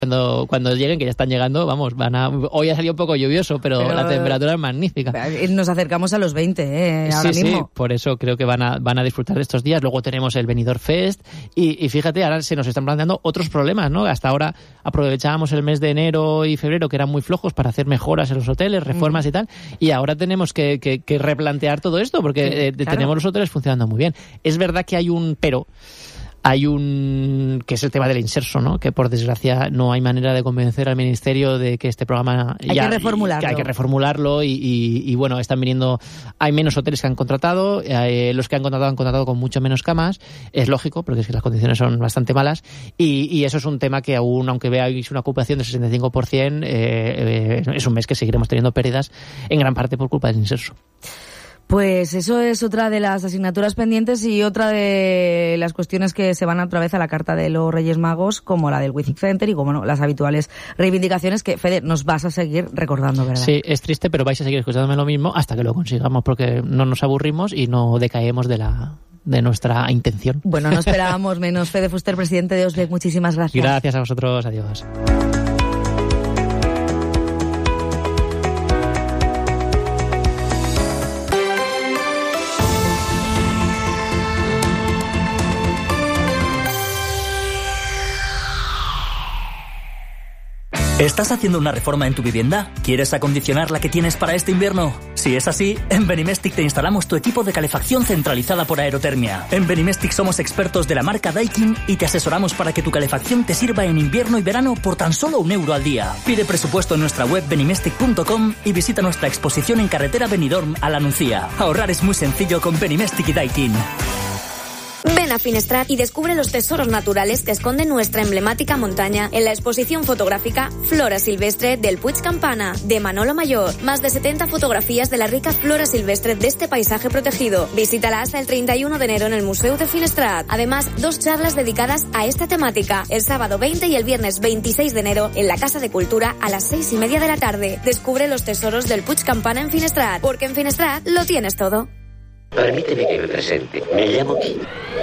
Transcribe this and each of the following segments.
Cuando lleguen, que ya están llegando, vamos, hoy ha salido un poco lluvioso, pero la temperatura es magnífica. Nos acercamos a los 20, ahora mismo. Sí, por eso creo que van a disfrutar de estos días. Luego tenemos el Benidorm Fest y fíjate, ahora se nos están planteando otros problemas, ¿no? Hasta ahora aprovechábamos el mes de enero y febrero, que eran muy flojos, para hacer mejoras en los hoteles, reformas y tal, y ahora tenemos que replantear todo esto, porque claro, tenemos los hoteles funcionando muy bien. Es verdad que hay un pero. Que es el tema del inserso, ¿no? Que por desgracia no hay manera de convencer al Ministerio de que este programa hay que reformularlo y bueno, hay menos hoteles que han contratado, los que han contratado con mucho menos camas, es lógico, porque es que las condiciones son bastante malas y eso es un tema que aún, aunque veáis una ocupación del 65%, es un mes que seguiremos teniendo pérdidas en gran parte por culpa del inserso. Pues eso es otra de las asignaturas pendientes y otra de las cuestiones que se van otra vez a la carta de los Reyes Magos, como la del Wizink Center y como no, las habituales reivindicaciones que, Fede, nos vas a seguir recordando, ¿verdad? Sí, es triste, pero vais a seguir escuchándome lo mismo hasta que lo consigamos, porque no nos aburrimos y no decaemos de nuestra intención. Bueno, no esperábamos menos. Fede Fuster, presidente de OSBEC, muchísimas gracias. Gracias a vosotros, adiós. ¿Estás haciendo una reforma en tu vivienda? ¿Quieres acondicionar la que tienes para este invierno? Si es así, en Benimestic te instalamos tu equipo de calefacción centralizada por aerotermia. En Benimestic somos expertos de la marca Daikin y te asesoramos para que tu calefacción te sirva en invierno y verano por tan solo €1 al día. Pide presupuesto en nuestra web benimestic.com y visita nuestra exposición en carretera Benidorm a la Nucía. Ahorrar es muy sencillo con Benimestic y Daikin. Ven a Finestrat y descubre los tesoros naturales que esconde nuestra emblemática montaña en la exposición fotográfica Flora Silvestre del Puig Campana, de Manolo Mayor. Más de 70 fotografías de la rica flora silvestre de este paisaje protegido. Visítala hasta el 31 de enero en el Museo de Finestrat. Además, 2 charlas dedicadas a esta temática, el sábado 20 y el viernes 26 de enero en la Casa de Cultura a las 6:30 de la tarde. Descubre los tesoros del Puig Campana en Finestrat, porque en Finestrat lo tienes todo. Permíteme que me presente. Me llamo Kim.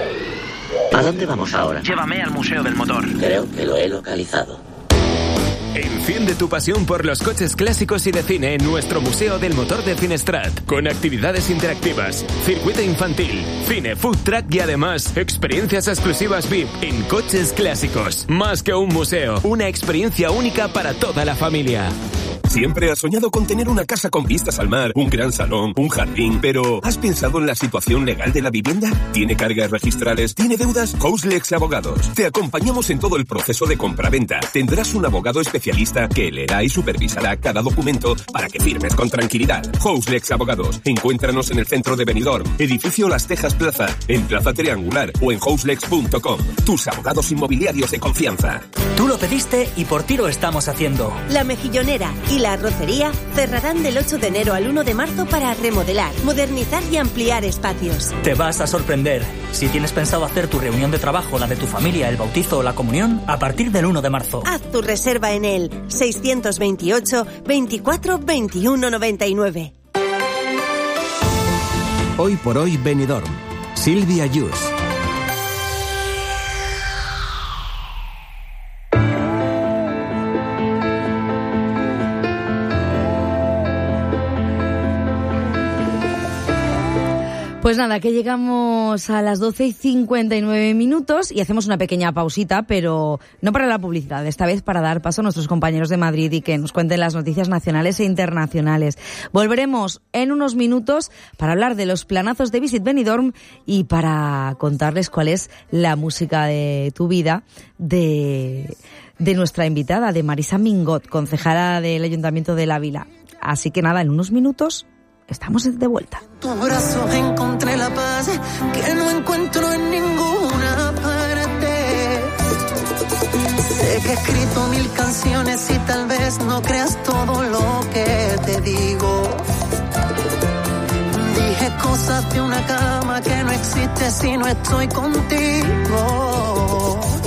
¿A dónde vamos ahora? Llévame al Museo del Motor. Creo que lo he localizado. Enciende tu pasión por los coches clásicos y de cine en nuestro Museo del Motor de Finestrat, con actividades interactivas, circuito infantil, cine, food truck y además experiencias exclusivas VIP en coches clásicos. Más que un museo, una experiencia única para toda la familia. Siempre has soñado con tener una casa con vistas al mar, un gran salón, un jardín, pero ¿has pensado en la situación legal de la vivienda? ¿Tiene cargas registrales? ¿Tiene deudas? Houselex Abogados. Te acompañamos en todo el proceso de compraventa. Tendrás un abogado especialista que leerá y supervisará cada documento para que firmes con tranquilidad. Houselex Abogados. Encuéntranos en el centro de Benidorm, edificio Las Tejas Plaza, en Plaza Triangular o en houselex.com. Tus abogados inmobiliarios de confianza. Tú lo pediste y por ti lo estamos haciendo. La Mejillonera y la Arrocería cerrarán del 8 de enero al 1 de marzo para remodelar, modernizar y ampliar espacios. Te vas a sorprender. Si tienes pensado hacer tu reunión de trabajo, la de tu familia, el bautizo o la comunión, a partir del 1 de marzo. Haz tu reserva en el 628 24 21 99. Hoy por hoy Benidorm. Silvia Yus. Pues nada, que llegamos a las 12:59 y hacemos una pequeña pausita, pero no para la publicidad, esta vez para dar paso a nuestros compañeros de Madrid y que nos cuenten las noticias nacionales e internacionales. Volveremos en unos minutos para hablar de los planazos de Visit Benidorm y para contarles cuál es la música de tu vida de nuestra invitada, de Marisa Mingot, concejala del Ayuntamiento de La Vila. Así que nada, en unos minutos estamos de vuelta. Tu brazo encontré la paz que no encuentro en ninguna parte. Sé que he escrito 1000 canciones y tal vez no creas todo lo que te digo. Dije cosas de una cama que no existe si no estoy contigo.